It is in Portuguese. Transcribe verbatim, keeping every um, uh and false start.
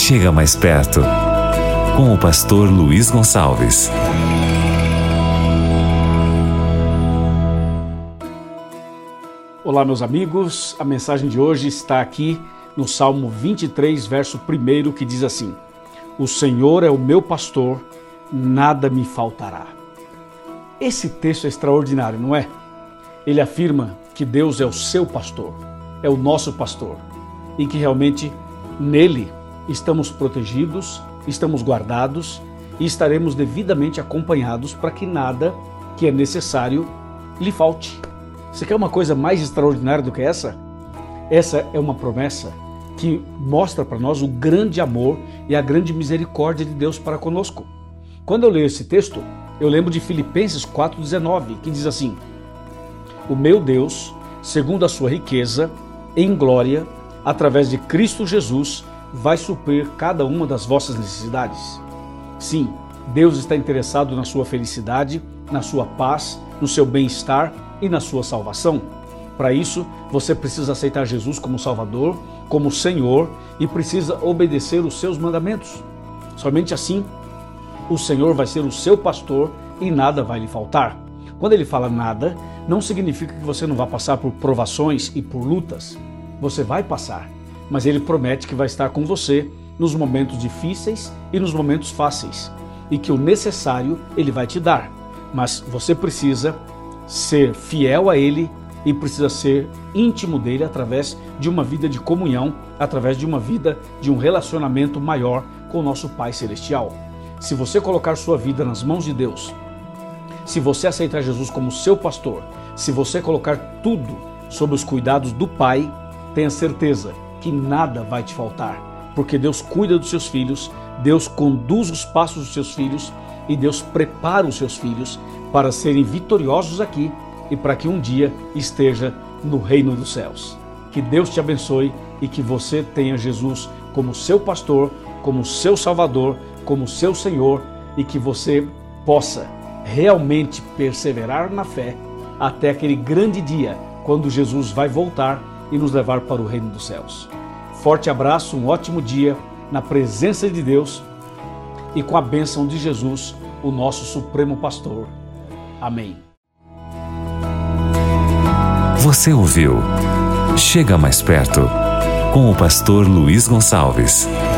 Chega mais perto, com o pastor Luiz Gonçalves. Olá, meus amigos, a mensagem de hoje está aqui no Salmo vinte e três, verso primeiro, que diz assim: O Senhor é o meu pastor, nada me faltará. Esse texto é extraordinário, não é? Ele afirma que Deus é o seu pastor, é o nosso pastor, e que realmente nele estamos protegidos, estamos guardados e estaremos devidamente acompanhados para que nada que é necessário lhe falte. Você quer uma coisa mais extraordinária do que essa? Essa é uma promessa que mostra para nós o grande amor e a grande misericórdia de Deus para conosco. Quando eu leio esse texto, eu lembro de Filipenses quatro, dezenove, que diz assim: O meu Deus, segundo a sua riqueza, em glória, através de Cristo Jesus, vai suprir cada uma das vossas necessidades. Sim, Deus está interessado na sua felicidade, na sua paz, no seu bem-estar e na sua salvação. Para isso, você precisa aceitar Jesus como Salvador, como Senhor, e precisa obedecer os seus mandamentos. Somente assim, o Senhor vai ser o seu pastor e nada vai lhe faltar. Quando ele fala nada, não significa que você não vai passar por provações e por lutas. Você vai passar, mas ele promete que vai estar com você nos momentos difíceis e nos momentos fáceis, e que o necessário ele vai te dar. Mas você precisa ser fiel a ele e precisa ser íntimo dele através de uma vida de comunhão, através de uma vida de um relacionamento maior com o nosso Pai Celestial. Se você colocar sua vida nas mãos de Deus, se você aceitar Jesus como seu pastor, se você colocar tudo sob os cuidados do Pai, tenha certeza que nada vai te faltar, porque Deus cuida dos seus filhos, Deus conduz os passos dos seus filhos e Deus prepara os seus filhos para serem vitoriosos aqui e para que um dia esteja no reino dos céus. Que Deus te abençoe e que você tenha Jesus como seu pastor, como seu Salvador, como seu Senhor, e que você possa realmente perseverar na fé até aquele grande dia quando Jesus vai voltar e nos levar para o reino dos céus. Forte abraço, um ótimo dia na presença de Deus e com a bênção de Jesus, o nosso Supremo Pastor. Amém. Você ouviu Chega Mais Perto, com o pastor Luiz Gonçalves.